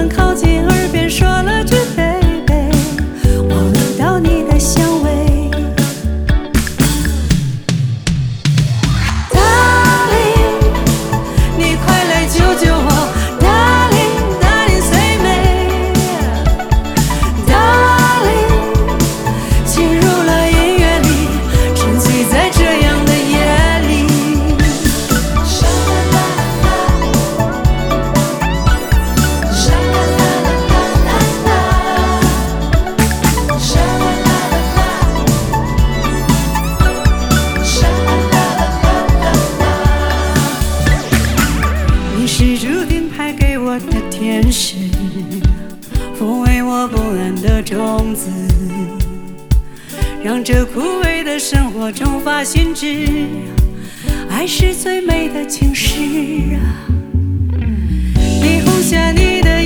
们靠近耳边说了句 baby， 我闻到你的香味。 Darling， 你快来救救我 Darling Darling say me Darling， 进入了音乐里，沉醉在这样的夜里。沙啦啦啦，沙啦啦啦啦啦，沙啦啦啦啦，沙啦啦啦啦。你是注定派给我的天使，抚慰我不安的种子，让这枯萎的生活重发新枝。爱是最美的情诗啊，霓虹下你的